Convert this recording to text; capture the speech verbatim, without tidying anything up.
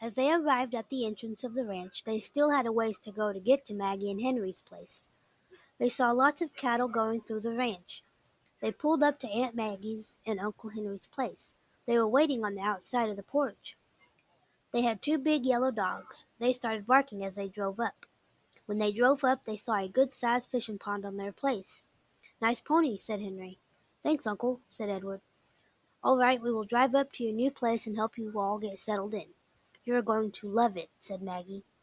As they arrived at the entrance of the ranch, they still had a ways to go to get to Maggie and Henry's place. They saw lots of cattle going through the ranch. They pulled up to Aunt Maggie's and Uncle Henry's place. They were waiting on the outside of the porch. They had two big yellow dogs. They started barking as they drove up. When they drove up, they saw a good-sized fishing pond on their place. "Nice pony," said Henry. "Thanks, Uncle," said Edward. "All right, we will drive up to your new place and help you all get settled in." "You are going to love it," said Maggie.